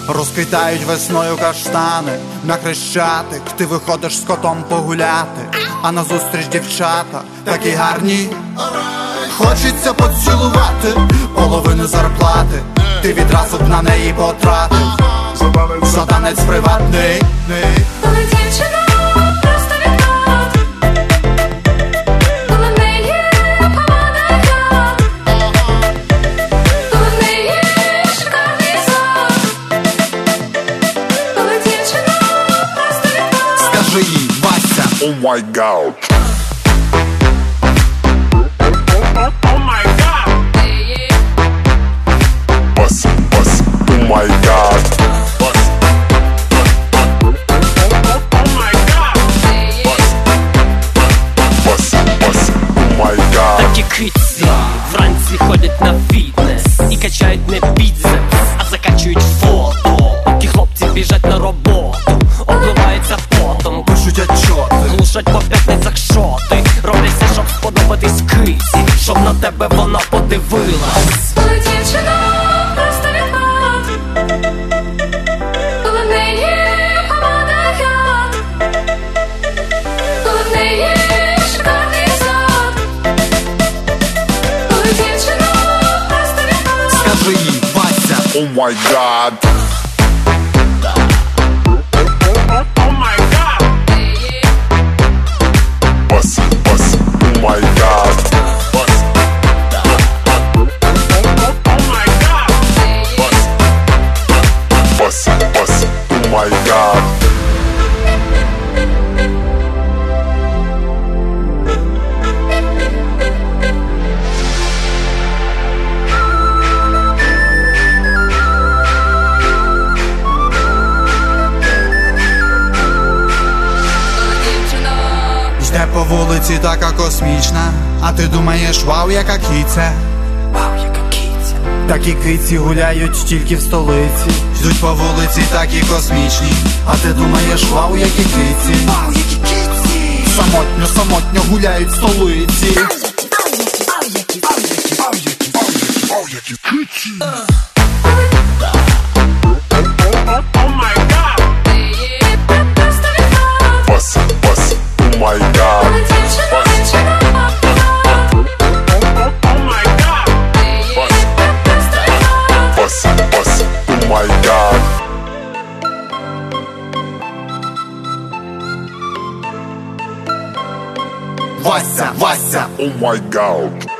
Розквітають весною каштани, на Хрещатик ти виходиш з котом погуляти, а назустріч дівчата такі гарні. Хочеться поцілувати половину зарплати, ти відразу б на неї потратив за танець приватний. Коли дівчина просто відпад, коли в неї помада я, коли в неї шикарний зад, коли дівчина просто відпад. Скажи їй, Вася, Oh my God. Oh my God. Такі киці вранці ходять на фітнес і качають не біцепс, а закачують фото. Поки хлопці біжать на роботу, обливаються потом, пишуть отчоти, глушать по п'ятницях шоти, роблять все, щоб сподобатись киці, щоб на тебе вона подивилась. Коли дівчина просто відпад, коли в неї помада я, коли в неї шикарний зад, коли дівчина просто відпад. скажи їй, Вася, Oh my God. Oh my God. Oh my God. йде по вулиці така космічна, а ти думаєш, вау, яка киця. Вау, яка киця. Такі киці гуляють тільки в столиці, йдуть по вулиці такі космічні, а ти думаєш, вау, які киці. Вау, які киці. Самотньо, самотньо гуляють в столиці. Oh my God. Коли дівчина Oh my God. Вася, Вася, Oh my God.